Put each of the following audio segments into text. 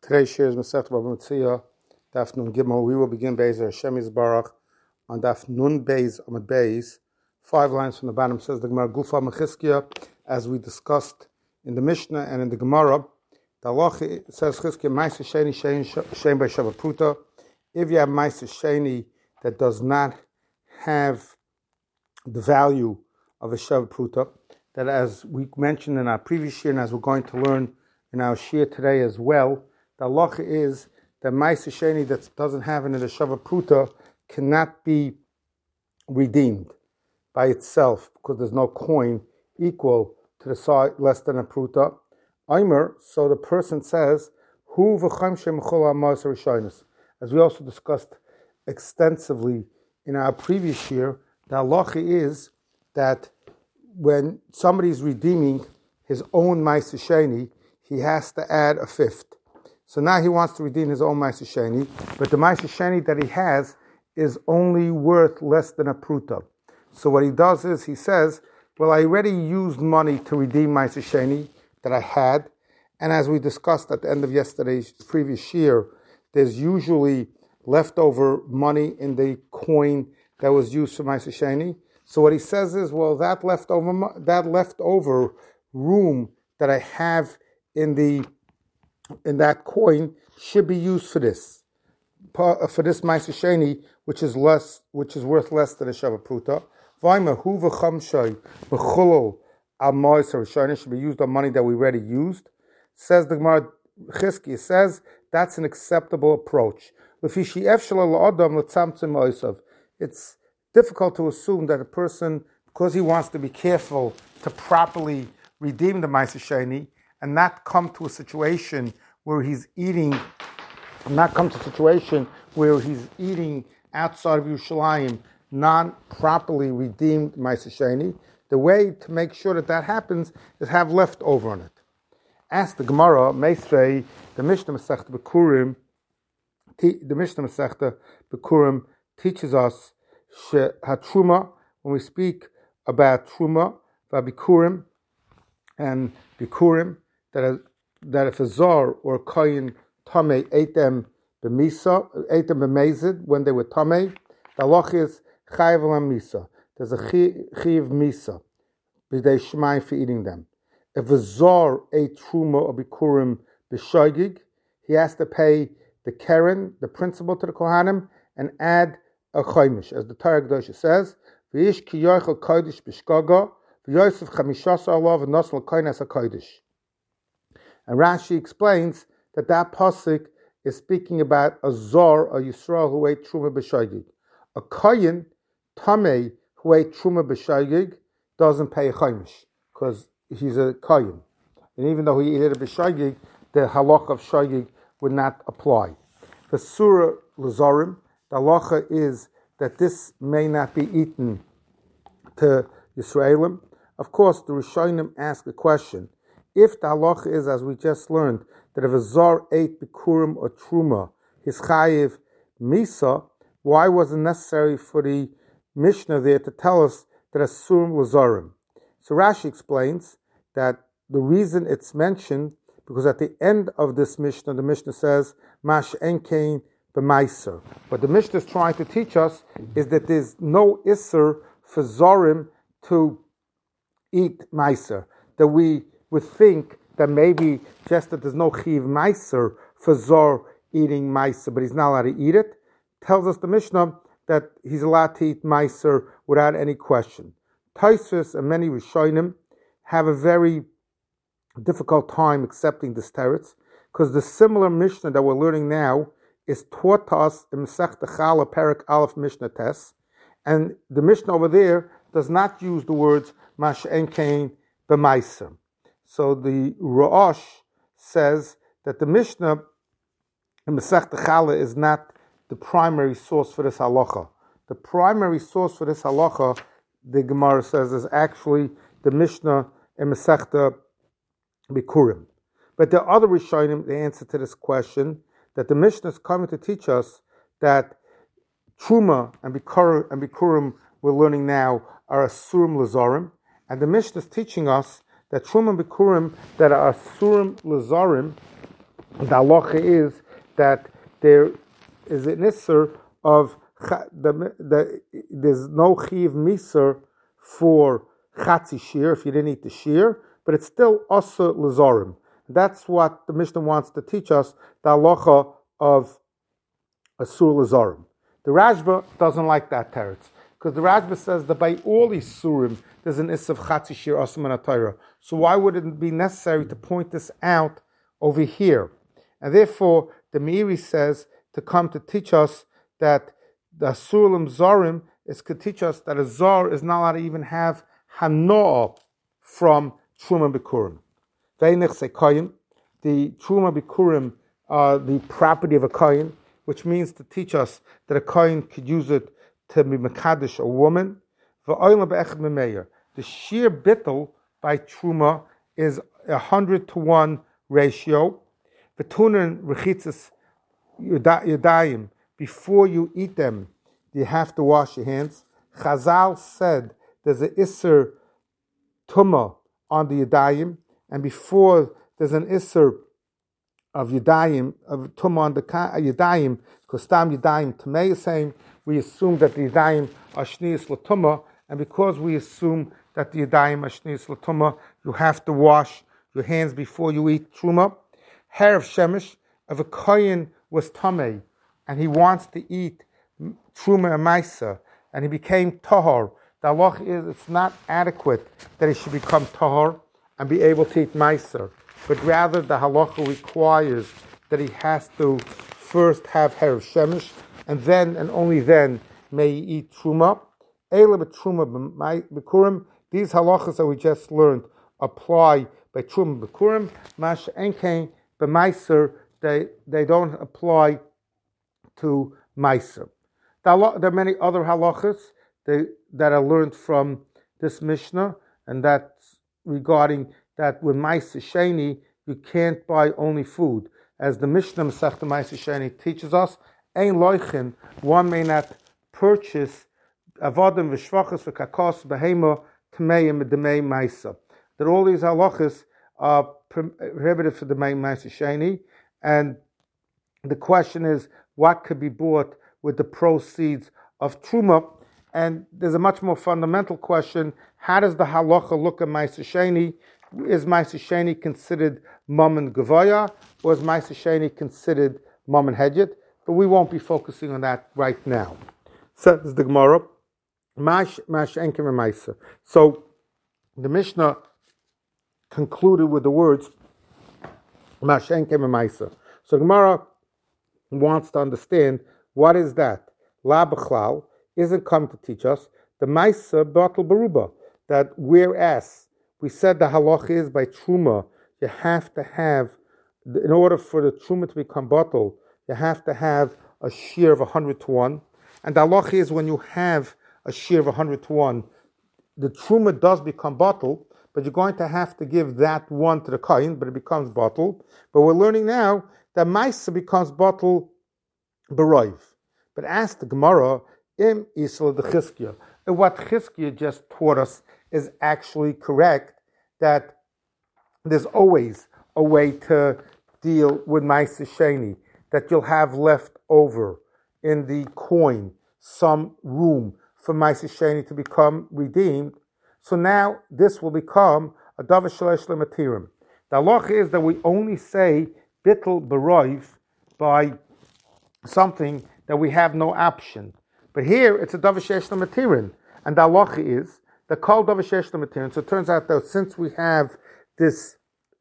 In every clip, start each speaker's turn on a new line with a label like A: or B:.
A: Today's share is Masechet Bava Metzia, Daf Nun Gimel. We will begin Be'ezer Hashem Yisbarach on Daf Nun Beis Amud Beis. 5 lines from the bottom says the Gemara Gufa Mechizkiya, as we discussed in the Mishnah and in the Gemara. The halacha says Chizkiya Ma'aser Sheni Shein by Shava Pruta. If you have Ma'aser Sheni that does not have the value of a Shava Pruta, that as we mentioned in our previous year and as we're going to learn in our shir today as well, the halacha is that Ma'aser Sheni that doesn't have in it a Shava Pruta cannot be redeemed by itself because there's no coin equal to the size less than a Pruta. Aimer, so the person says, Hu v'chaim shem chol ha'ma'aser rishonos. As we also discussed extensively in our previous year, the halacha is that when somebody is redeeming his own Ma'aser Sheni, he has to add a fifth. So now he wants to redeem his own Ma'aser Sheni, but the Ma'aser Sheni that he has is only worth less than a Pruta. So what he does is he says, well, I already used money to redeem Ma'aser Sheni that I had, and as we discussed at the end of yesterday's previous year, there's usually leftover money in the coin that was used for Ma'aser Sheni. So what he says is, well, that leftover room that I have in that coin should be used for this Ma'aser Sheni, which is worth less than a Shava Pruta. V'aimer hu v'cham shay v'chulol al Ma'aser Rishonos should be used on money that we already used. Says the Gemara Chizkiya, says that's an acceptable approach. It's difficult to assume that a person, because he wants to be careful to properly redeem the Ma'aser Sheni and not come to a situation where he's eating outside of Yerushalayim non-properly redeemed Ma'aser Sheni. The way to make sure that happens is have leftover on it. Ask the Gemara, Meisrei, the Mishnah Masechta Bikurim teaches us Truma, when we speak about Truma, Vabikurim and Bikurim, that if a Zar or a Kohen Tameh ate them b'mezid when they were Tameh, the halacha is Chayav Misa. There's a Chiv Misa, b'dei Shemai for eating them. If a Zar ate Truma or Bikurim b'shoigig, he has to pay the Keren, the principal to the Kohanim, and add a Chaimish, as the Torah Kedosha says, V'yish ki yochel kodesh b'shgaga, v'yosef chamishasa alav v'nosel koines ha-kodesh. And Rashi explains that pasuk is speaking about a Zor, a Yisrael who ate Truma b'shogig. A Kohen, Tamei, who ate Truma b'shogig, doesn't pay a Chaimish, because he's a Kohen. And even though he ate it b'shogig, the halach of shogig would not apply. The Surah Lazarim, the halacha is that this may not be eaten to Yisraelim. Of course, the Rishonim ask the question, if the halacha is, as we just learned, that if a Zar ate Bikurim or Truma, his Chayiv Misa, why was it necessary for the Mishnah there to tell us that Asurim Lazarim? So Rashi explains that the reason it's mentioned, because at the end of this Mishnah, the Mishnah says, Mash Enkein b'maiser. What the Mishnah is trying to teach us is that there's no Isser for Zorim to eat Maiser. That we would think that maybe just that there's no Chiv Maiser for Zor eating Maiser, but he's not allowed to eat it. Tells us the Mishnah that he's allowed to eat Maiser without any question. Tosfos and many Rishonim have a very difficult time accepting this teretz, because the similar Mishnah that we're learning now is taught to us in Masechta Chala Perek Aleph Mishnah Tes, and the Mishnah over there does not use the words Mash Enkein b'maiser. So the Rosh says that the Mishnah in Masechta Chala is not the primary source for this halacha. The primary source for this halacha, the Gemara says, is actually the Mishnah in Masechta Bikurim. But there are other Rishonim, the answer to this question, that the Mishnah is coming to teach us that Truma and Bikurim we're learning now are Asurim Lazarim, and the Mishnah is teaching us that Truma and Bikurim that are Asurim Lazarim the halacha is that there is an isser of there's no chiv miser for chatzi shir if you didn't eat the shir, but it's still also lazorim. That's what the Mishnah wants to teach us, the halacha of asur lazorim. The Rashba doesn't like that teretz, because the Rashba says that by all these surim there's an issue of chatzi shir asum and atayra. So why would it be necessary to point this out over here? And therefore, the Meiri says to come to teach us that the Asurim Zorim is to teach us that a Zor is not allowed to even have Hanoah from Truma Bikurim. The Truma Bikurim are the property of a Kohen, which means to teach us that a Kohen could use it to be Mekadosh a woman. The sheer bittel by Truma is 100-1 ratio. Betunen rechitzes yadayim. Before you eat them, you have to wash your hands. Chazal said there's an isser tumah on the yadayim, and before there's an isser of yadayim, of tumah on the yadayim, because tam yadayim tamei is saying, we assume that the yadayim are shnius l'tumah, and because we assume that the yadayim are shnius l'tumah, you have to wash your hands before you eat truma. Hair of shemesh of a kohen was tamei, and he wants to eat truma and maisa, and he became tahor. The halach is it's not adequate that he should become tahor and be able to eat maisa, but rather the halacha requires that he has to first have hair of shemesh, and then and only then may he eat truma. Eila b'truma b'kurim. These halachas that we just learned apply by truma b'kurim. Mash enkein b'maiser, they don't apply to maiser. There are many other halachas that are learned from this Mishnah, and that's regarding that with maiser sheni you can't buy only food, as the Mishnah Masechta Maiser Sheni teaches us. Ein loichin, one may not purchase avodim v'shvachas v'kakos behema tmeim medemei maiser. That all these halachas are prohibited for the main Maiser Sheni, and the question is, what could be bought with the proceeds of Truma? And there's a much more fundamental question: how does the halacha look at Maiser Sheni? Is Maiser Sheni considered Mammon Gavaya, or is Maiser Sheni considered Mammon Hedget? But we won't be focusing on that right now. Says the Gemara, Mash Enkim Maiser. So the Mishnah concluded with the words Mash Enkim Maiser. So Gemara wants to understand what is that. La B'chlal isn't come to teach us the Maiser Batal Baruba, that whereas we said the halach is by Truma, you have to have, in order for the Truma to become batal, you have to have a shear of 100-1. And the halach is when you have a shear of 100-1, the Truma does become batal, but you're going to have to give that one to the kohen, but it becomes batal. But we're learning now that Maisa becomes batal b'roiv. But ask the Gemara, im isla de Chizkiya. And what Chizkiya just taught us is actually correct, that there's always a way to deal with Maiser Sheni, that you'll have left over in the coin some room for Maiser Sheni to become redeemed. So now this will become a davar shalosh lematirim. The halach is that we only say bittul b'roiv by something that we have no option. But here it's a davar shalosh lematirim, and the halach is the kol davar shalosh lematirim. So it turns out that since we have this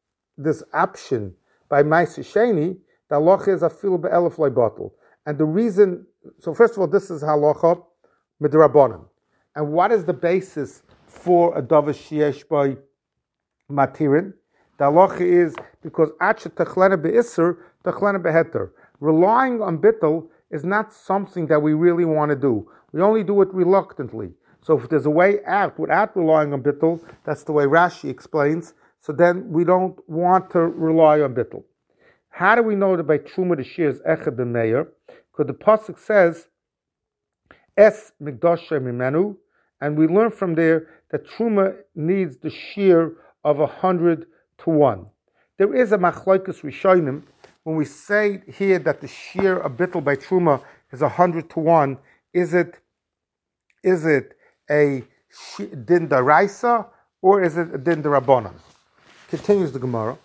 A: option by Maiser Sheni, the halacha is afilu be'elef leibatel. And the reason, so first of all, this is halacha midrabanan. And what is the basis for a davar sheyesh by matirin? The halacha is because acha techlena be'isser, techlena be'heter. Relying on bittul is not something that we really want to do. We only do it reluctantly. So if there's a way out without relying on bittul, that's the way Rashi explains, so then we don't want to rely on bittul. How do we know that by Truma the shear is echad the meir? Because the pasuk says, es mikdasha mimenu, and we learn from there that Truma needs the shear of 100-1. There is a machlokes rishonim when we say here that the shear of bittul by truma is 100-1, is it a din daraisa or is it a din darabanan? Continues the Gemara.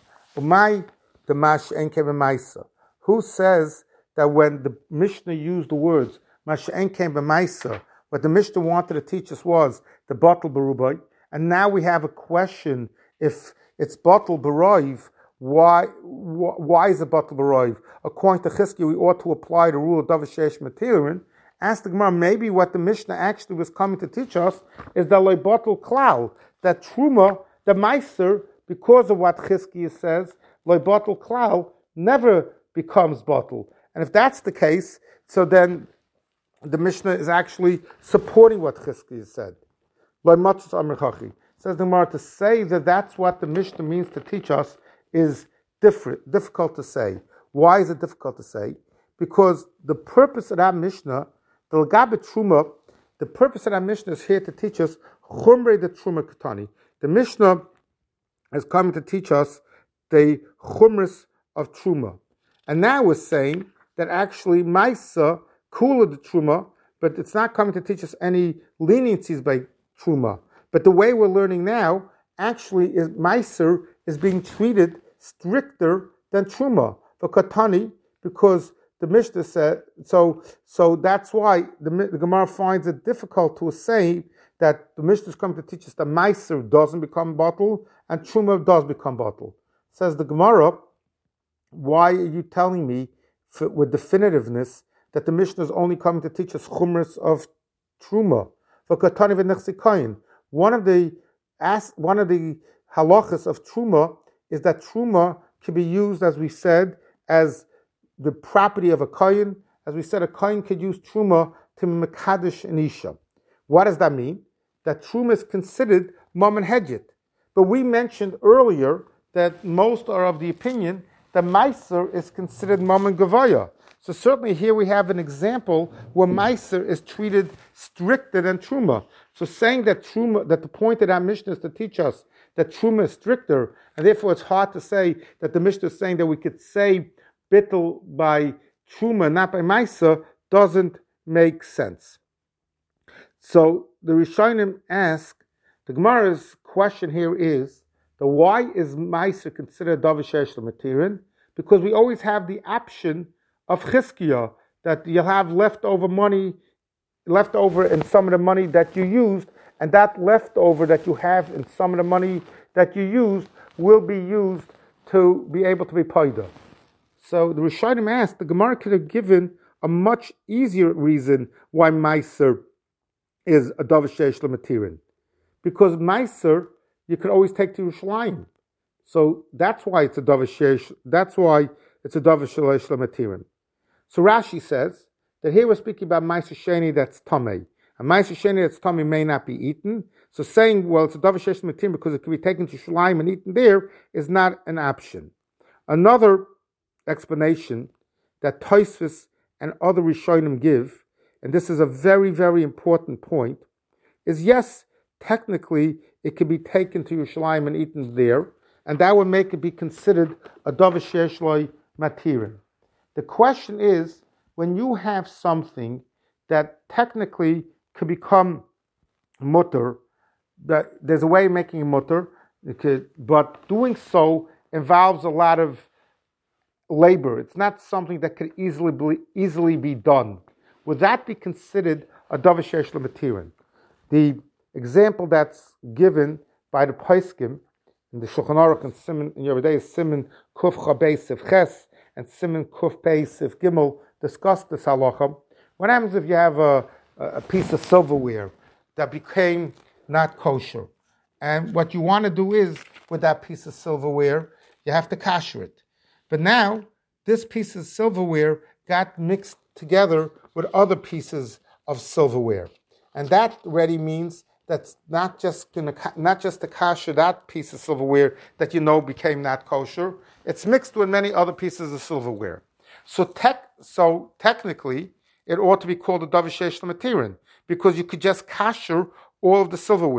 A: Who says that when the Mishnah used the words Masha'en came b'maisa, what the Mishnah wanted to teach us was the batel berubai, and now we have a question: if it's batel beroiv, why is it batel beroiv? According to Chizkiah, we ought to apply the rule of davar sheish matirin. Ask the Gemara, maybe what the Mishnah actually was coming to teach us is that loy batel klal, that truma, the meiser, because of what Chizkiah says, loy batel klal never becomes batel. And if that's the case, so then the Mishnah is actually supporting what Chizkiah said. Loy matzos amar chachi. Says the Gemara, to say that that's what the Mishnah means to teach us is difficult to say. Why is it difficult to say? Because the purpose of that Mishnah, the Lagabe Truma, the purpose of that Mishnah is here to teach us Chumrei de Truma Katani. The Mishnah is coming to teach us the Chumras of Truma. And now we're saying that actually Maisa, Kula de Truma, but it's not coming to teach us any leniencies by Truma. But the way we're learning now, actually, is Meiser is being treated stricter than Truma for Katani, because the Mishnah said so. So that's why the Gemara finds it difficult to say that the Mishnah is coming to teach us that Meiser doesn't become bottle and Truma does become bottle. Says the Gemara, why are you telling me with definitiveness that the Mishnah is only coming to teach us Chumras of Truma for Katani v'Nechzikayin? One of the halachas of Truma is that Truma can be used, as we said, as the property of a kohen. As we said, a kohen could use Truma to mekadosh an isha. What does that mean? That Truma is considered mammon hedjit. But we mentioned earlier that most are of the opinion that Meiser is considered mammon gavaya. So certainly here we have an example where Meiser is treated stricter than Truma. So saying that Truma, that the point of that Mishnah is to teach us that Truma is stricter, and therefore it's hard to say that the Mishnah is saying that we could say bittul by Truma, not by Meiser, doesn't make sense. So the Rishonim ask, the Gemara's question here is, why is Meiser considered davar sheish l'matirin? Because we always have the option of Chizkiah, that you'll have leftover in some of the money that you used, and that leftover that you have in some of the money that you used will be used to be able to be paida. So the Rishonim asked, the Gemara could have given a much easier reason why Meiser is a davar sheish l'matirin. Because Meiser, you could always take to Yerushalayim. So that's why it's a davar sheish, that's why it's a davar sheish l'matirin. So Rashi says that here we're speaking about Meiser Sheni that's Tomei. And Meiser Sheni that's Tomei may not be eaten. So saying, well, it's a davar sheish l'matirin because it can be taken to Shalayim and eaten there is not an option. Another explanation that Tosfos and other Rishonim give, and this is a very, very important point, is yes, technically it can be taken to Yerushalayim and eaten there, and that would make it be considered a davar sheish l'matirin. The question is, when you have something that technically could become mutter, that there's a way of making it mutter, but doing so involves a lot of labor. It's not something that could easily be done. Would that be considered a davar sheish l'matirin? The example that's given by the Poskim in the Shulchan Aruch and Siman in Yoreh De'ah is Siman Kuf Chabei Sif Ches and Siman Kuf Pei Sif Gimel discuss this halacha. What happens if you have a piece of silverware that became not kosher? And what you want to do is, with that piece of silverware, you have to kasher it. But now, this piece of silverware got mixed together with other pieces of silverware. And that already means that's not just to kasher that piece of silverware that you know became not kosher. It's mixed with many other pieces of silverware. So technically, it ought to be called a davar sheish l'matirin, because you could just kasher all of the silverware.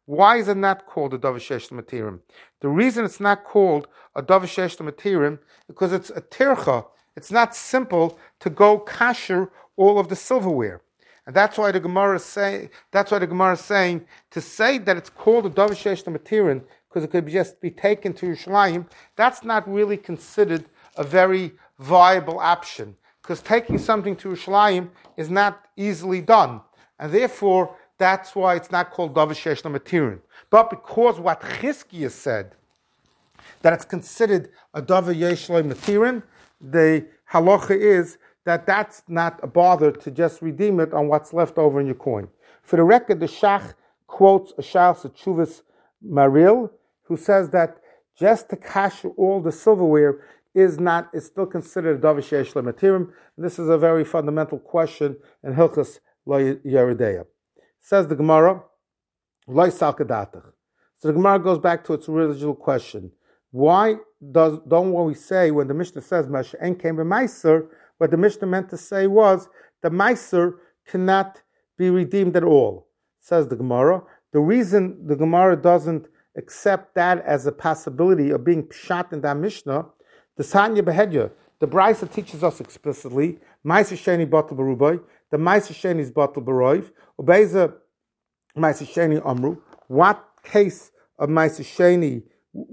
A: Why is it not called a davar sheyesh lo matirim? The reason it's not called a davar sheyesh lo matirim because it's a tircha. It's not simple to go kasher all of the silverware, and that's why the Gemara is saying. That's why the Gemara is saying to say that it's called a davar sheyesh lo matirim because it could just be taken to Yerushalayim. That's not really considered a very viable option because taking something to Yerushalayim is not easily done, and therefore that's why it's not called davar sheyesh lo matirim. But because what Chizkiah said that it's considered a davar yesh lo matirim, the halacha is that that's not a bother to just redeem it on what's left over in your coin. For the record, the Shach quotes a Shal Setshuvas Maril, who says that just to cash all the silverware is still considered a davar sheyesh lo matirim. This is a very fundamental question in Hilchas Lo Yeridea. Says the Gemara, Lo Salkadatach. So the Gemara goes back to its original question. Why don't we say when the Mishnah says Masha'en came by Meiser, what the Mishnah meant to say was the Meiser cannot be redeemed at all? Says the Gemara. The reason the Gemara doesn't accept that as a possibility of being pshat in that Mishnah, the Sanya Behedya, the Brisa teaches us explicitly, Meiser Sheni Batal Barubai, the Meiser Sheni is Batal Baroiv, Ubeza Meiser Sheni Amru. What case of Meiser Sheni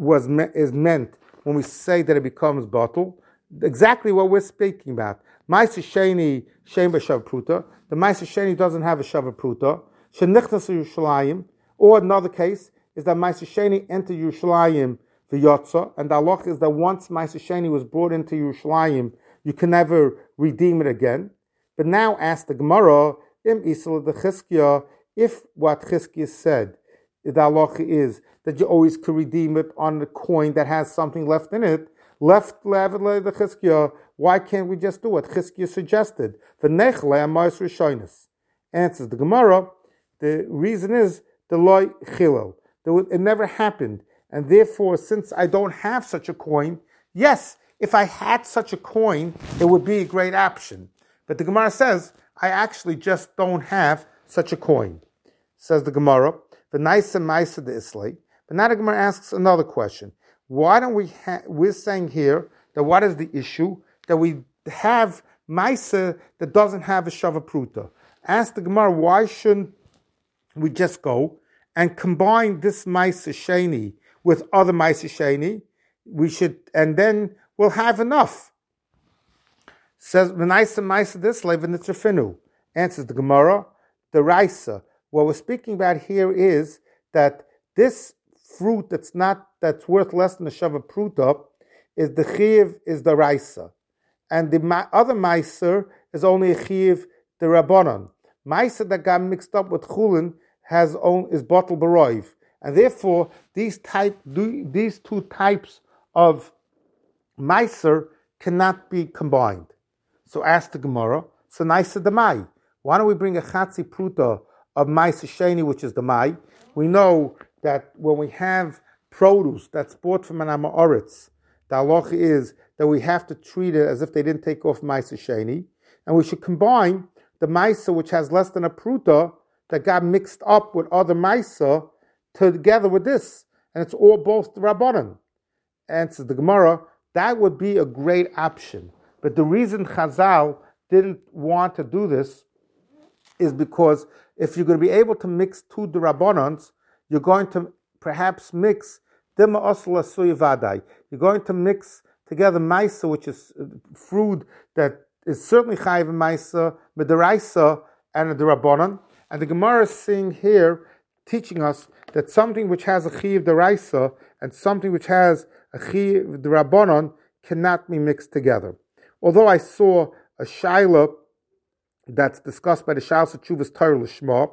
A: is meant when we say that it becomes batal? Exactly what we're speaking about. Meiser Sheni Shem b'Shav Pruta. The Meiser Sheni doesn't have a Shav Pruta. Shenichnas Yerushalayim. Or another case is that Meiser Sheni entered Yerushalayim v'yotza, and the halach is that once Meiser Sheni was brought into Yerushalayim, you can never redeem it again. But now ask the Gemara, Im Isel the Chizkiah, if what Chizkiah said, the halacha is that you always could redeem it on a coin that has something left in it, the Chizkiah, why can't we just do what Chizkiah suggested? Answers the Gemara, the reason is the loy chilel. It never happened. And therefore, since I don't have such a coin, yes, if I had such a coin, it would be a great option. But the Gemara says, I actually just don't have such a coin. Says the Gemara, the nice and nice of the Islay. But now the Gemara asks another question. Why don't we're saying here that what is the issue? That we have Maisa that doesn't have a Shava Pruta. Ask the Gemara, why shouldn't we just go and combine this Maisa Sheni with other Maisa Sheni? And then we'll have enough. Says, V'naisa Maisa this Levinitz. Answers the Gemara, the Raisa. What we're speaking about here is that this fruit that's worth less than the Shava Pruta is the Chiv, is the Raisa. And the other Meiser is only a Chiv, the Rabbanon. Meiser that got mixed up with Chulin is Batal Baroiv. And therefore, these two types of Meiser cannot be combined. So ask the Gemara, so Naisa the Mai. Why don't we bring a Chatzi Pruta of Meiser Sheni, which is the Mai? We know that when we have produce that's bought from an Amoritz, the halacha is that we have to treat it as if they didn't take off Meiser Sheni, and we should combine the Meiser, which has less than a Pruta, that got mixed up with other Meiser, together with this, and it's all both the Rabbanan. Answers the Gemara, that would be a great option. But the reason Chazal didn't want to do this is because if you're going to be able to mix two Rabbanans, you're going to perhaps mix Dima Osla Suyavadai. You're going to mix together Maisa, which is fruit that is certainly Chayiv Maisa, Medaraisa, and the Rabbanan. And the Gemara is saying here, teaching us that something which has a Chayiv Daraisa and something which has a Chayiv Rabbanan cannot be mixed together. Although I saw a Shaila that's discussed by the Shal Setshuvas Torah Lishma,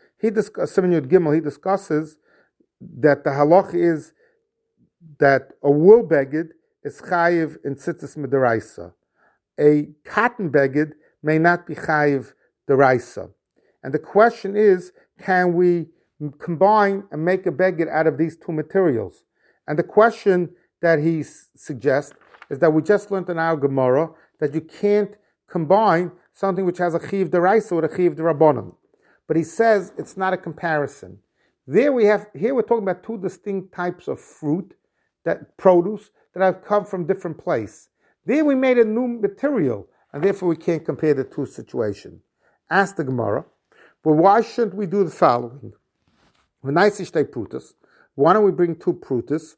A: Siman Yud Gimel, he discusses that the halach is that a wool beged is chayiv in tzitzis midaraisa. A cotton beged may not be chayiv deraisa. And the question is, can we combine and make a beged out of these two materials? And the question that he suggests is that we just learned in our Gemara that you can't combine something which has a chiv deraisa with a chiv derabanan. But he says it's not a comparison, Here we're talking about two distinct types of fruit, produce, that have come from different place. There we made a new material, and therefore we can't compare the two situations. Ask the Gemara, but why shouldn't we do the following? Why don't we bring two prutas,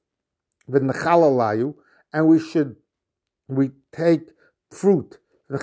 A: and we take fruit, bring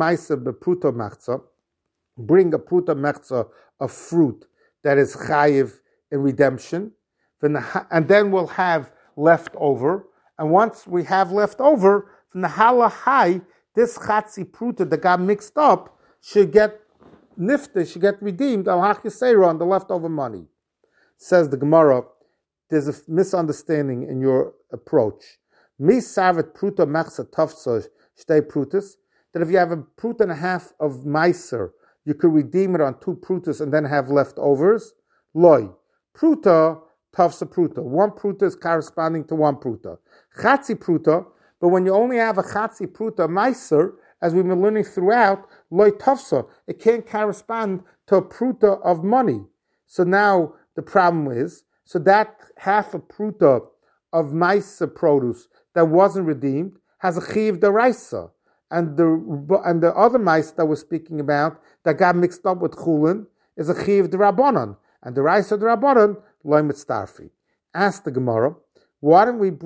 A: a pruta mechza of fruit that is chayiv in redemption, and then we'll have leftover. And once we have leftover, from the halahai, this chatzi pruta that got mixed up should get nifta, should get redeemed al hachisera on the leftover money. Says the Gemara, there's a misunderstanding in your approach. Mi savet pruta mechza tafsa shtei prutas, that if you have a pruta and a half of meiser, you could redeem it on two prutas and then have leftovers. Loi. Pruta, tafsa pruta. One pruta is corresponding to one pruta. Chatzi pruta, but when you only have a chatzi pruta meiser, as we've been learning throughout, loi tafsa, it can't correspond to a pruta of money. So now the problem is, so that half a pruta of meiser produce that wasn't redeemed has a chiv deraisa. And the other mice that we're speaking about that got mixed up with chulin is a chiv d'Rabbanan, and the rice of the Rabbanan loy mitzdarfi. Ask the Gemara, why don't we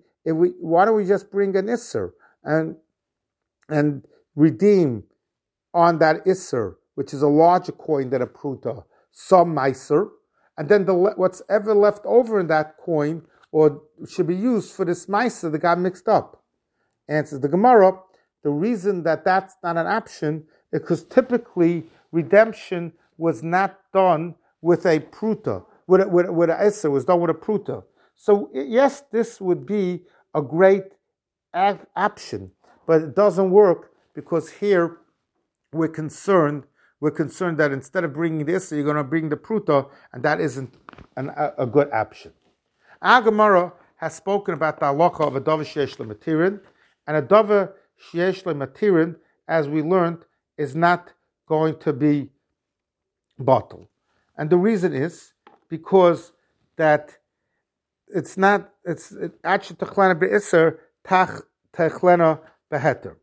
A: just bring an isser and redeem on that isser, which is a larger coin than a pruta, some meiser, and then what's ever left over in that coin or should be used for this meiser that got mixed up. Answers the Gemara. The reason that that's not an option is because typically redemption was not done with a pruta, with an esser, was done with a pruta. So yes, this would be a great option, but it doesn't work because here we're concerned that instead of bringing the esser, you're going to bring the pruta, and that isn't a good option. Our Gemara has spoken about the halacha of a davar sheyesh lo matirin, and a davar sheyesh lo matirin, as we learned, is not going to be bottled. And the reason is because that it's actually techlena be'isser tach techlena beheter.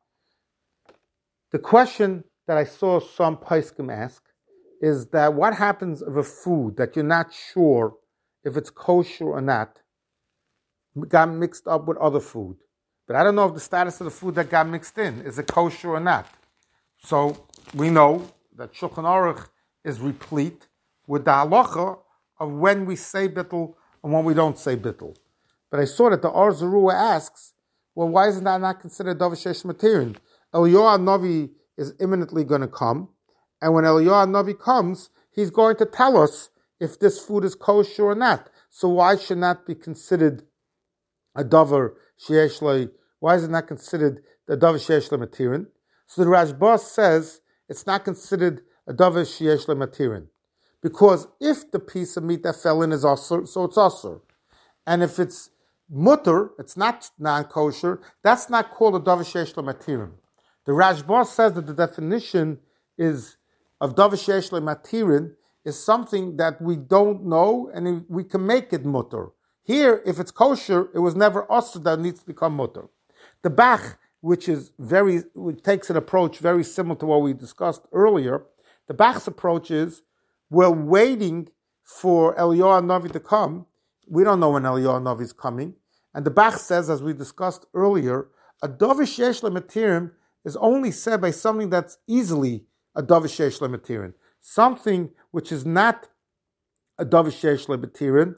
A: The question that I saw some poskim ask is that what happens if a food that you're not sure if it's kosher or not got mixed up with other food? But I don't know if the status of the food that got mixed in is it kosher or not. So we know that Shulchan Aruch is replete with the halacha of when we say bittul and when we don't say bittul. But I saw that the Or Zarua asks, well, why isn't that not considered davar sheyesh matirin? Eliyahu Navi is imminently going to come, and when Eliyahu Navi comes, he's going to tell us if this food is kosher or not. So why should not be considered a davar sheyesh lo? Why is it not considered a davar sheyesh lo matirin? So the Rashba says it's not considered a davar sheyesh lo matirin because if the piece of meat that fell in is asur, so it's asur, and if it's mutter, it's not non-kosher, that's not called a davar sheyesh lo matirin. The Rashba says that the definition is of davar sheyesh lo matirin is something that we don't know and we can make it mutter. Here, if it's kosher, it was never asur that needs to become mutter. The Bach, which takes an approach very similar to what we discussed earlier, the Bach's approach is we're waiting for Eliyahu Navi to come. We don't know when Eliyahu Navi is coming. And the Bach says, as we discussed earlier, a davar sheyesh lo matirin is only said by something that's easily a davar sheyesh lo matirin. Something which is not a davar sheyesh lo matirin,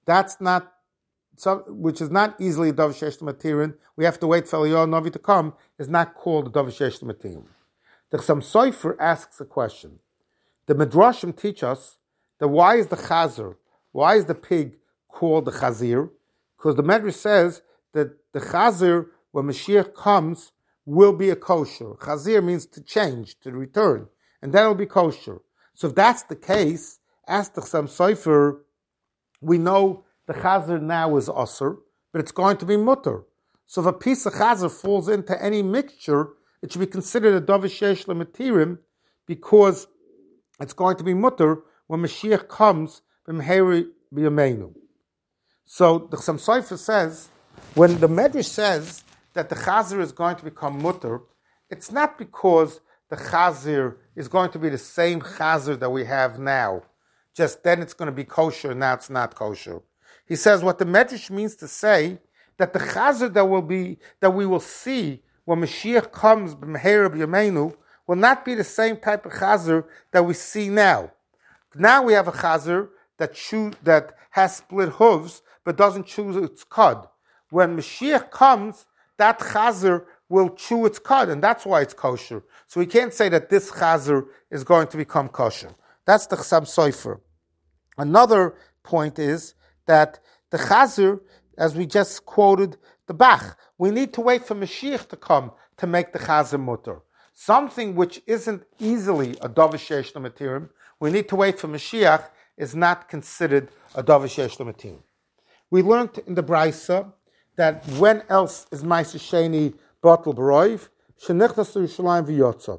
A: which is not easily a davar sheyesh lo matirin, we have to wait for Eliyahu Navi to come, is not called a davar sheyesh lo matirin. The Chassam Sofer asks a question. The Midrashim teach us that why is the pig called the Chazir? Because the Medrash says that the Chazir, when Mashiach comes, will be a kosher. Chazir means to change, to return, and then it will be kosher. So if that's the case, ask the Chassam Sofer, we know the Chazir now is asur, but it's going to be mutter. So if a piece of Chazir falls into any mixture, it should be considered a davar sheyesh lo matirin because it's going to be mutter when Mashiach comes, b'meheri b'yameinu. So the Chassam Sofer says, when the Medrash says that the Chazir is going to become mutter, it's not because the Chazir is going to be the same Chazir that we have now. Just then it's going to be kosher, now it's not kosher. He says what the Medrash means to say that the Chazir that we will see when Mashiach comes b'meheri b'yameinu will not be the same type of Chazir that we see now. Now we have a Chazir that has split hooves but doesn't chew its cud. When Mashiach comes, that Chazir will chew its cud, and that's why it's kosher. So we can't say that this Chazir is going to become kosher. That's the Chassam Sofer. Another point is that the Chazir, as we just quoted the Bach, we need to wait for Mashiach to come to make the Chazir mutter. Something which isn't easily a Davar Sheyesh Lo Matirim, we need to wait for Mashiach, is not considered a Davar Sheyesh Lo Matirim. We learned in the Braisa that when else is Ma'aser Sheni Batel B'Roiv, Shenichnas Yerushalayim V'Yotza.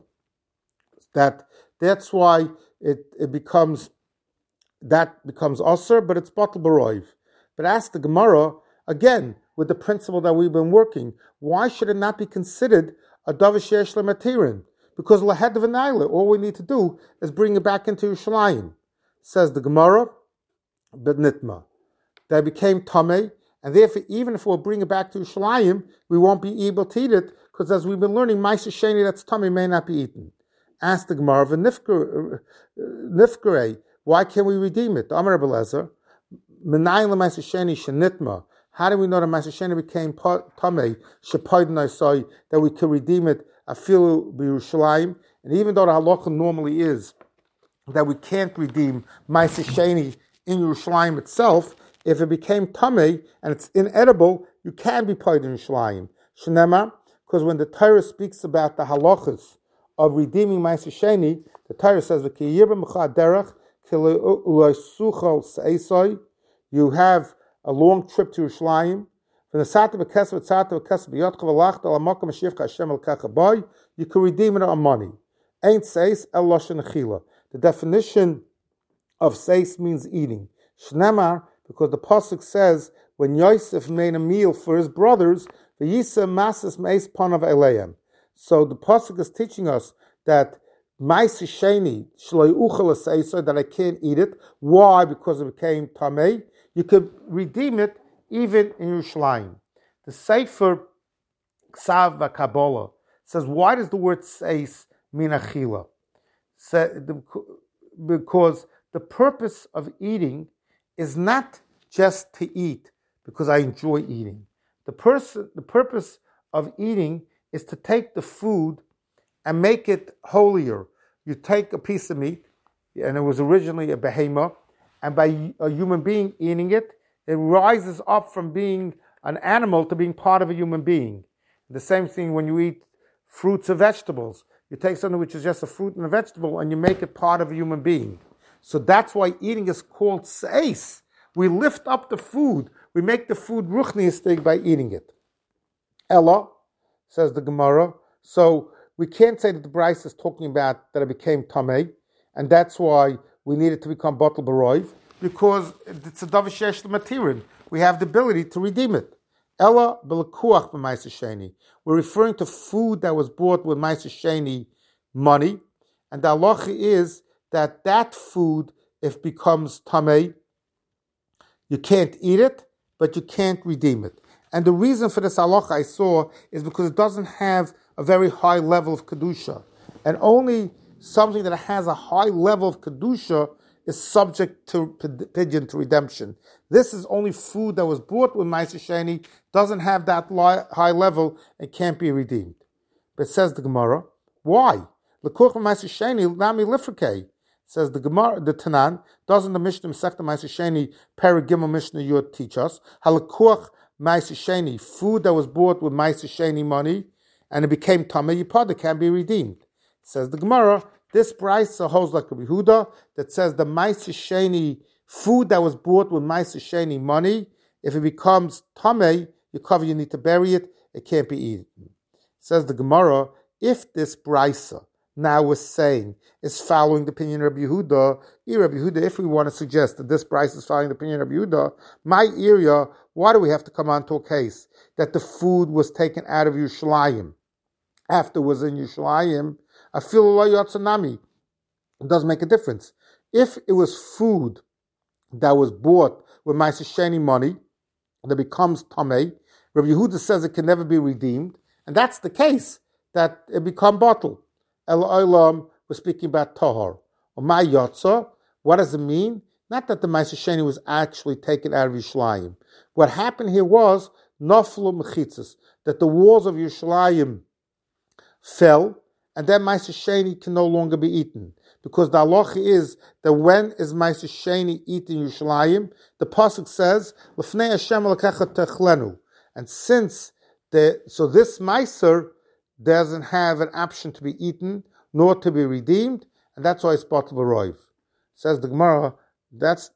A: That's why it becomes Osir, but it's Batel B'Roiv. But ask the Gemara, again, with the principle that we've been working, why should it not be considered a Davar Sheyesh Lo Matirim? Because Lahed V'Naila, all we need to do is bring it back into Yerushalayim. Says the Gemara, B'Nitma. They became Tameh, and therefore, even if we'll bring it back to Yerushalayim, we won't be able to eat it, because as we've been learning, Ma'aser Sheni that's Tameh may not be eaten. Ask the Gemara, Nifkare, why can't we redeem it? Amar Belezer, Menayin Ma'aser Sheni Shenitma. How do we know that Ma'aser Sheni became Tameh, Shepaydin Isai, that we can redeem it, Afilu B'Yerushalayim? And even though the halacha normally is that we can't redeem Ma'aser Sheni in Yerushalayim itself, if it became tamei and it's inedible, you can be paid in Yerushalayim. Shnema, because when the Torah speaks about the halachas of redeeming Ma'aser Sheni, the Torah says, you have a long trip to Yerushalayim. You can redeem it on money. Ain't seis el loshen achila. The definition of seis means eating. Shnemar, because the pasuk says when Yosef made a meal for his brothers, v'yisa masas meis panav eleim. So the pasuk is teaching us that Ma'aser Sheni shloi uchel seisa, that I can't eat it. Why? Because it became tamei. You could redeem it even in Yerushalayim. The Sefer Ksav VaKabbalah says, why does the word seis mean achila? Because the purpose of eating is not just to eat because I enjoy eating. The purpose of eating is to take the food and make it holier. You take a piece of meat, and it was originally a behemoth, and by a human being eating it, it rises up from being an animal to being part of a human being. The same thing when you eat fruits or vegetables. You take something which is just a fruit and a vegetable, and you make it part of a human being. So that's why eating is called seis. We lift up the food. We make the food ruchniistig by eating it. Ella, says the Gemara. So we can't say that the Bryce is talking about that it became tamei, and that's why we need it to become batel b'roiv, because it's a davar sheyesh lo matirim. We have the ability to redeem it. Ella b'lekuach b'Ma'aser Sheni. We're referring to food that was bought with Ma'aser Sheni money, and the halacha is that food, if becomes tamei, you can't eat it, but you can't redeem it. And the reason for this halacha I saw is because it doesn't have a very high level of kedusha, and only something that has a high level of kedusha is subject to pidyon, to redemption. This is only food that was bought with Ma'aser Sheni, doesn't have that high level, and can't be redeemed. But says the Gemara, why? L'kuch Ma'aser Sheni nami lifrikei. Says the Gemara, the Tanan, doesn't the Mishnah Masechta Ma'aser Sheni Perek Gimel Mishnah Yud teach us halakkuach Ma'aser Sheni, food that was bought with Ma'aser Sheni money and it became tamei yipad, can be redeemed. Says the Gemara, this brayso holds like a Yehuda that says the Ma'aser Sheni food that was bought with Ma'aser Sheni money, if it becomes tamei, you need to bury it, it can't be eaten. Says the Gemara, if this brayso now we're saying is following the opinion of Rabbi Yehuda. Rabbi Yehuda, if we want to suggest that this price is following the opinion of Rabbi Yehuda, my area, why do we have to come on to a case that the food was taken out of Yerushalayim after it was in Yerushalayim? Afilu lo yatsanami. It doesn't make a difference. If it was food that was bought with Ma'aser Sheni money that becomes Tamei, Rabbi Yehuda says it can never be redeemed, and that's the case, that it become bottled. El Olam, we're speaking about Tahor. Or my Yotza, what does it mean? Not that the Ma'aser Sheni was actually taken out of Yerushalayim. What happened here was Noflu Mechitzas, that the walls of Yerushalayim fell, and then Ma'aser Sheni can no longer be eaten. Because the halacha is that when is Ma'aser Sheni eaten in Yerushalayim, the pasuk says, L'fnei Hashem l'kecha techlenu. And since so this Ma'aser doesn't have an option to be eaten nor to be redeemed, and that's why it's bottled b'roiv. Says the Gemara, that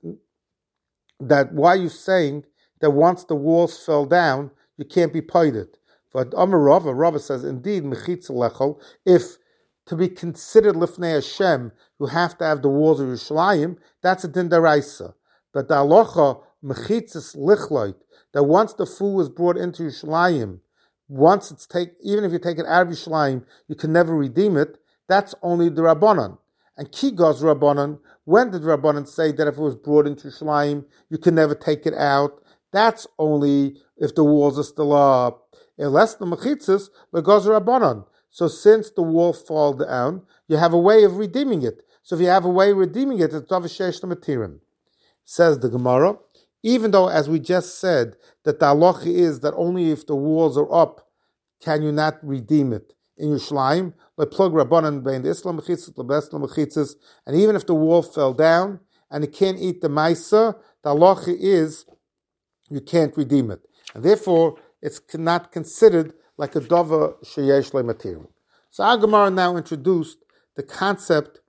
A: why are you saying that once the walls fell down, you can't be paided? But Amar Rava says, indeed, mechitz lechol, if to be considered lifnei Hashem, you have to have the walls of Yerushalayim, that's a din daraisa. But the halacha mechitzas lichloit, that once the food was brought into Yerushalayim, once it's even if you take it out of Yerushalayim, you can never redeem it. That's only the Rabbanan. And Kigos Rabbanan, when did Rabbanan say that if it was brought into Yerushalayim, you can never take it out? That's only if the walls are still up. Unless the mechitzas legos Rabbanan. So since the wall fall down, you have a way of redeeming it. So if you have a way of redeeming it, it's Tavashesh Matirim. Says the Gemara, even though, as we just said, that the halacha is that only if the walls are up can you not redeem it. In Yerushalayim, plug Rabbanan bein the Islam mechitzas, lebeslam mechitzas, and even if the wall fell down and it can't eat the Maisa, the halacha is you can't redeem it. And therefore, it's not considered like a dova sheyesh le material. So our Gemara now introduced the concept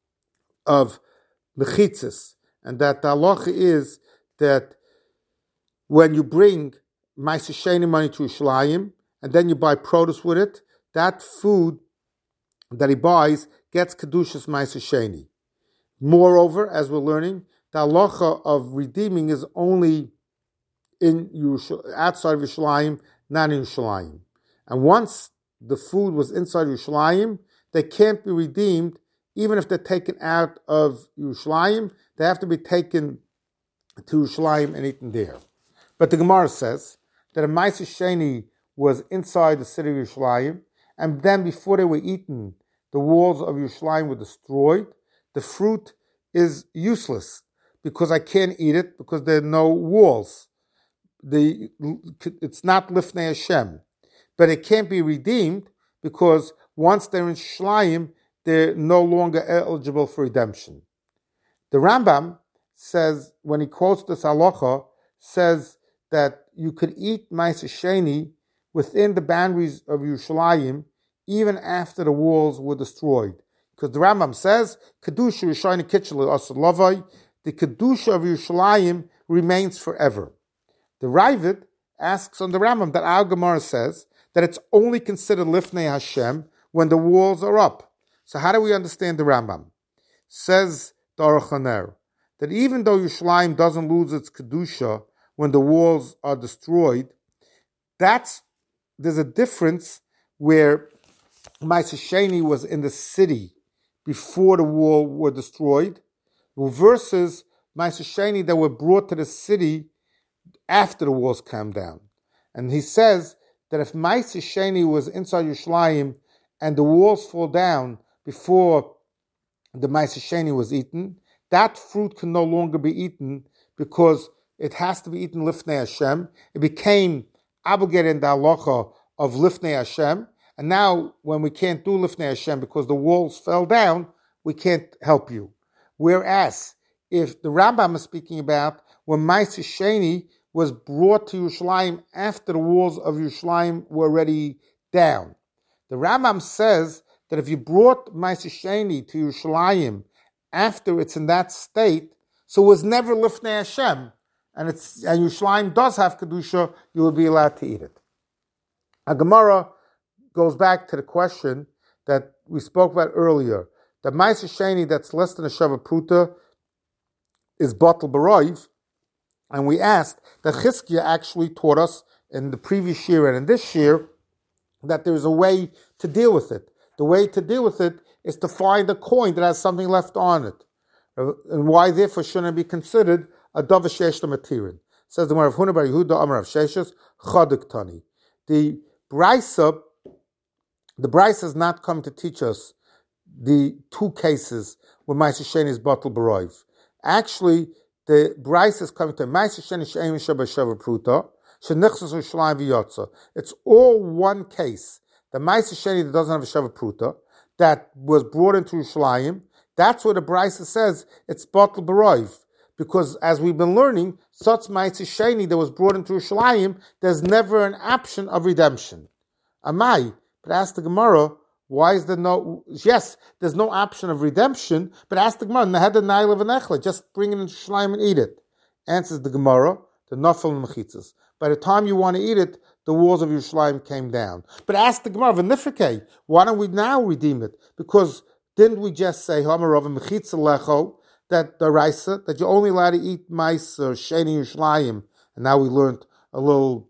A: of mechitzas, and that the halacha is that when you bring Ma'aser Sheni money to Yerushalayim, and then you buy produce with it, that food that he buys gets Kedushas Ma'aser Sheni. Moreover, as we're learning, the halacha of redeeming is only outside of Yerushalayim, not in Yerushalayim. And once the food was inside Yerushalayim, they can't be redeemed, even if they're taken out of Yerushalayim. They have to be taken to Yerushalayim and eaten there. But the Gemara says that a Ma'aser Sheni was inside the city of Yerushalayim, and then before they were eaten, the walls of Yerushalayim were destroyed. The fruit is useless because I can't eat it because there are no walls. It's not Lifnei Hashem. But it can't be redeemed because once they're in Yerushalayim, they're no longer eligible for redemption. The Rambam says, when he quotes this halacha, says that you could eat Ma'aser Sheni within the boundaries of Yerushalayim even after the walls were destroyed. Because the Rambam says, Kedusha Yerushalayim Kitchel Asad Lavai, the Kedusha of Yerushalayim remains forever. The Ravid asks on the Rambam that our Gemara says that it's only considered Lifnei Hashem when the walls are up. So how do we understand the Rambam? Says the Aruch HaNer that even though Yerushalayim doesn't lose its Kedusha when the walls are destroyed, there's a difference where Ma'aser Sheni was in the city before the wall were destroyed, versus Ma'aser Sheni that were brought to the city after the walls came down. And he says that if Ma'aser Sheni was inside Yerushalayim and the walls fall down before the Ma'aser Sheni was eaten, that fruit can no longer be eaten because it has to be eaten Lifnei Hashem. It became obligated in the halacha of Lifnei Hashem, and now when we can't do Lifnei Hashem because the walls fell down, we can't help you. Whereas, if the Rambam is speaking about when Ma'aser Sheni was brought to Yerushalayim after the walls of Yerushalayim were already down, the Rambam says that if you brought Ma'aser Sheni to Yerushalayim after it's in that state, so it was never Lifnei Hashem, and Yerushalayim does have Kedusha, you will be allowed to eat it. A Gemara goes back to the question that we spoke about earlier, the Ma'aser Sheni that's less than a Shava Pruta is Batal B'Roiv, and we asked that Chizkiah actually taught us in the previous year and in this year that there's a way to deal with it. The way to deal with it is to find a coin that has something left on it. And why, therefore, shouldn't it be considered a Dava Shesh L'Matirin? Says the Rav Huna bar Yehuda Amar Rav Sheshes Chadik Tani. The Brisa has not come to teach us the two cases where Ma'aser Sheni is Batal B'Roiv. Actually, the Brisa is coming to Ma'aser Sheni She'ein Shava Shava Pruta Shenichsas U'Shlayim V'Yotza. It's all one case. The Ma'aser Sheni that doesn't have a Shava Pruta that was brought into Yerushalayim, that's where the Brisa says it's Batal B'Roiv. Because as we've been learning, such Ma'aser Sheni that was brought into Yerushalayim, there's never an option of redemption. Amai, but ask the Gemara, why is there no? Yes, there's no option of redemption, but ask the Gemara, Neheda Naila V'Nechla, just bring it into Yerushalayim and eat it. Answers the Gemara, the Nafal and Mechitzas. By the time you want to eat it, the walls of Yerushalayim came down. But ask the Gemara, V'Nifike, why don't we now redeem it? Because didn't we just say, Hamarav Mechitza Lecho, that the Raisa, that you're only allowed to eat Ma'aser Sheni Yerushalayim, and now we learned a little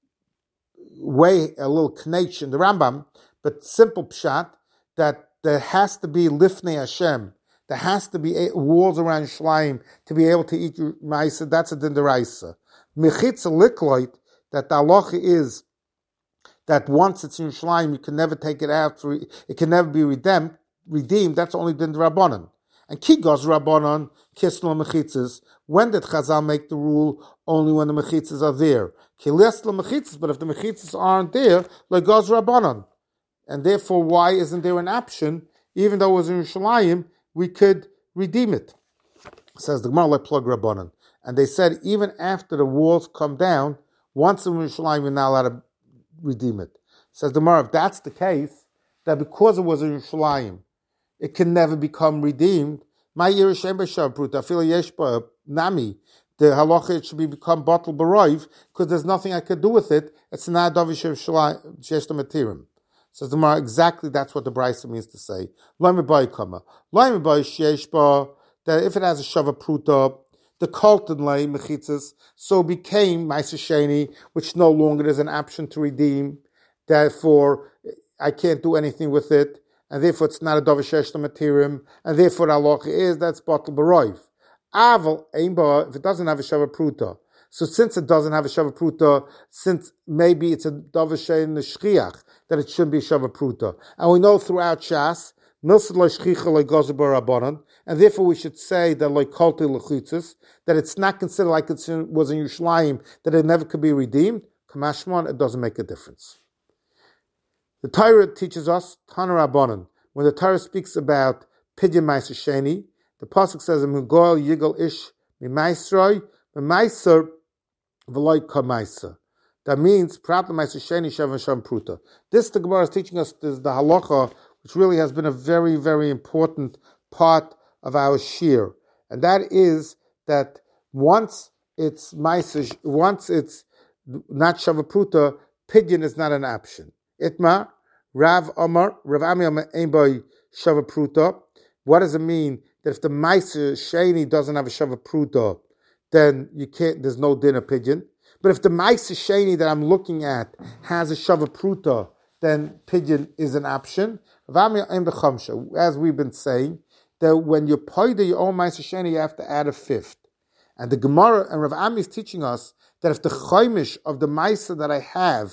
A: knetch in the Rambam, but simple pshat, that there has to be Lifnei Hashem, there has to be walls around Yerushalayim to be able to eat Ma'aser, that's a din deraisa. Mechitza Likloit, that the halacha is that once it's in Yerushalayim, you can never take it out, it can never be redeemed, that's only din Rabbanan. And Kigos Rabbanon, Kislo Mechitzas, when did Chazal make the rule? Only when the Mechitzas are there. Kileslo Mechitzas, but if the Mechitzas aren't there, Legos Rabbanon. And therefore, why isn't there an option, even though it was in Yerushalayim, we could redeem it? Says the Gemara, plug Rabbanon. And they said, even after the walls come down, once in Yerushalayim, you're not allowed to redeem it. Says the Gemara, if that's the case, that because it was in Yerushalayim, it can never become redeemed. My Yerushalayim b'shav pruta afilo yesh ba nami. The halacha it should become Batal B'Roiv because there's nothing I could do with it. It's not davar shesh l'matirim. Says the Gemara, exactly that's what the Brisa means to say. Lo mebai kama. Lo mebai shesh ba, that if it has a shava pruta, the kolton lay mechitzas, so became Ma'aser Sheni, which no longer is an option to redeem. Therefore, I can't do anything with it. And therefore it's not a davar shesh l'matirim, and therefore the halacha is that's Batal B'Roiv. Aval einba, if it doesn't have a shava pruta. So since it doesn't have a shava pruta, since maybe it's a davar shein l'shchiach, that it shouldn't be shava pruta. And we know throughout Shas, milsad lo shchicha lo gozer b'Rabbanan, and therefore we should say that lo kolti l'chutzis, that it's not considered like it was in Yerushalayim, that it never could be redeemed. Kamashman, it doesn't make a difference. The Torah teaches us, Tana Rabbanan, when the Torah speaks about Pidyon Ma'aser Sheni, the pasuk says, "Mugoel Yigal Ish Mimaisroi Mimaiser V'Loi Kamaiser." That means Prat Ma'aser Sheni Shavan Sham Pruta. This the Gemara is teaching us is the halacha, which really has been a very, very important part of our shir, and that is that once it's Ma'aser, once it's not Shava Pruta, Pidyon is not an option. Itma, Rav Ami Amar Ein Boi Shava Pruta. What does it mean that if the Ma'aser Sheni doesn't have a Shava Pruta, then you can't? There's no din of Pidyon. But if the Ma'aser Sheni that I'm looking at has a Shava Pruta, then Pidyon is an option. As we've been saying, that when you poida your own Ma'aser Sheni, you have to add a fifth. And the Gemara and Rav Ami is teaching us that if the chaimish of the Ma'aser that I have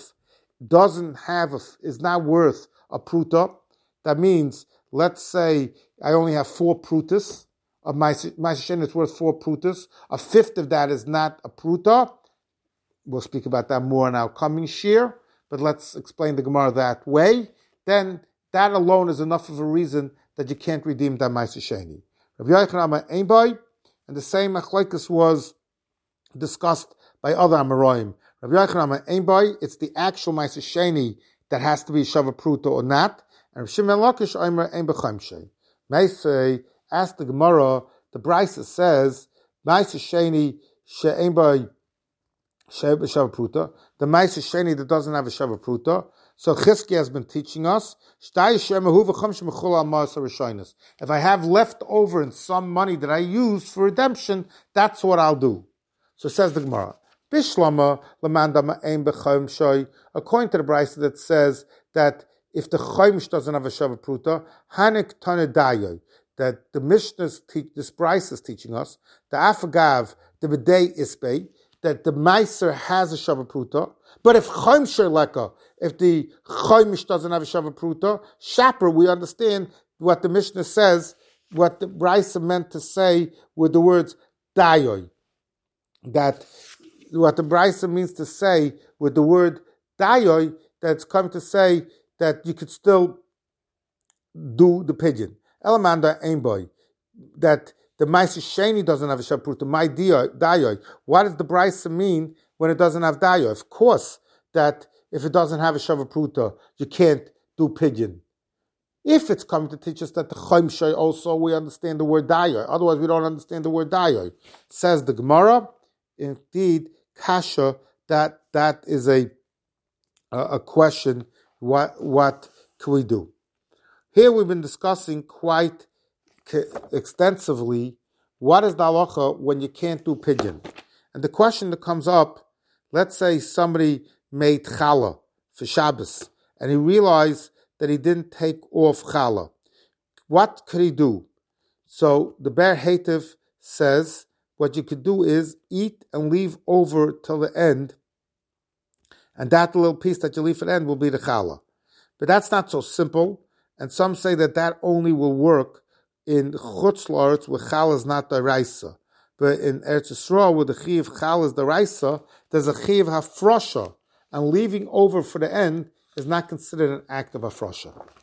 A: is not worth a pruta, that means, let's say I only have 4 prutas of Ma'aser Sheni, it's worth 4 prutas. A fifth of that is not a pruta. We'll speak about that more in our coming shir, but let's explain the Gemara that way. Then that alone is enough of a reason that you can't redeem that Ma'aser Sheni. Rabbi Yochanan Amar Ein Boi, and the same machlokes was discussed by other Amoraim. Rabbi Yochanan Amar Ein Boi, it's the actual Ma'aser Sheni that has to be Shava Pruta or not. And Rav Shimon Lakish Omer Ein B'Chaimshei. Meisei, ask the Gemara, the Brisa says, Ma'aser Sheni she'ein Boi Shava Pruta, the Ma'aser Sheni that doesn't have a Shava Pruta. So Chizkiah has been teaching us, if I have left over in some money that I use for redemption, that's what I'll do. So says the Gemara, according to the Brisa that says that if the Chaimish doesn't have a Shava Pruta, Hanik Tanadayoy, that the Mishnah's this Brisa is teaching us, the Afagav, the B'dei Isbei, that the Meiser has a Shava Pruta, but if Chaimsher Leka, if the Chaimish doesn't have a Shava Pruta, Shaper, we understand what the Mishnah says, what the Brisa meant to say with the words Dayoy. That what the Brisa means to say with the word Dayoy, that's come to say that you could still do the pigeon. Elamanda Ainboy, that the Meiser Sheni doesn't have a Shava Pruta, my Dayoy. What does the Brisa mean when it doesn't have Dayoy? Of course, that if it doesn't have a Shava Pruta, you can't do pigeon. If it's coming to teach us that the Chaim Shay also, we understand the word Dayoy. Otherwise, we don't understand the word Dayoy. Says the Gemara, indeed, Kasha, that is a question, what can we do? Here we've been discussing quite extensively what is the halacha when you can't do pigeon. And the question that comes up, let's say somebody made challah for Shabbos, and he realized that he didn't take off challah. What could he do? So the Ber Heitev says, what you could do is eat and leave over till the end, and that little piece that you leave at the end will be the challah. But that's not so simple, and some say that only will work in Chutz La'aretz where challah is not daraisa. But in Eretz Yisrael, where the chiv challah is daraisa, there's a chiv hafrosha, and leaving over for the end is not considered an act of hafrosha.